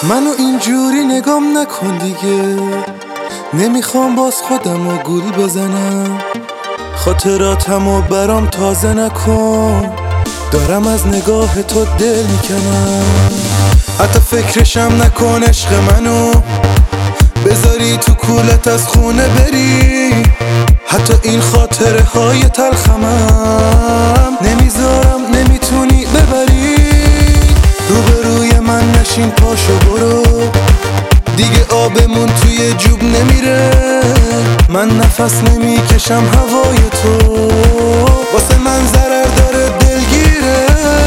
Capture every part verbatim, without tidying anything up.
منو اینجوری نگام نکن دیگه، نمیخوام باز خودمو گول بزنم. خاطراتمو برام تازه نکن، دارم از نگاه تو دل میکنم. حتی فکرشم نکن عشق منو، بذاری تو کولت از خونه بری. حتی این خاطره های تلخمم نمیذارم، نمیتونی ببری. روبروی من نشین، پاشو برو دیگه، آبمون توی جوب نمیره. من نفس نمیکشم هوای تو، واسه من ضرر داره دلگیره.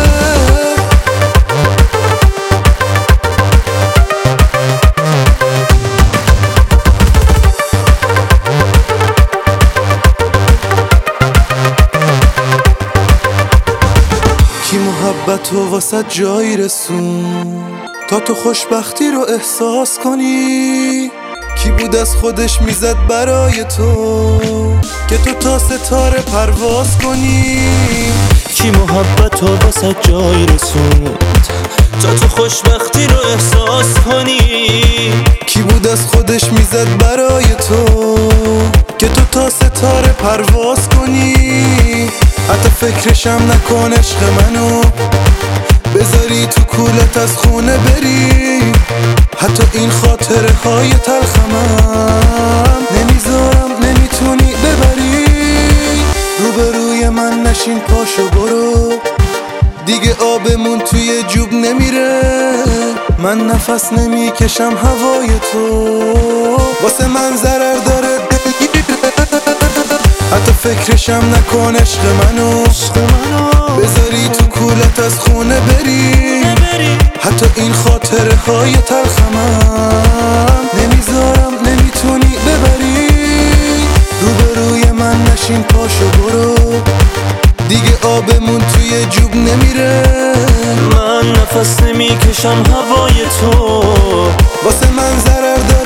کی محبتو واسه جایی رسون تا تو خوشبختی رو احساس کنی؟ کی بود از خودش میزد برای تو که تو تا ستاره پرواز کنی؟ کی محبتو واسه جایی رسوند تا تو خوشبختی رو احساس کنی؟ کی بود از خودش میزد برای تو که تو تا ستاره پرواز کنی؟ حتی فکرشم نکن عشق منو، بذاری تو کولت از خونه بری. حتی این خاطره های تلخمم نمیذارم، نمیتونی ببری. روبروی من نشین، پاشو برو دیگه، آبمون توی جوب نمیره. من نفس نمیکشم هوای تو، واسه من ضرر داره دلگیره. حتی فکرشم نکن عشق منو، بذاری تو کولت از خونه بری. حتی این خاطره های تلخمم نمیذارم، نمیتونی ببری. روبروی من نشین، پاشو برو دیگه، آبمون توی جوب نمیره. من نفس نمیکشم هوای تو، واسه من ضرر داره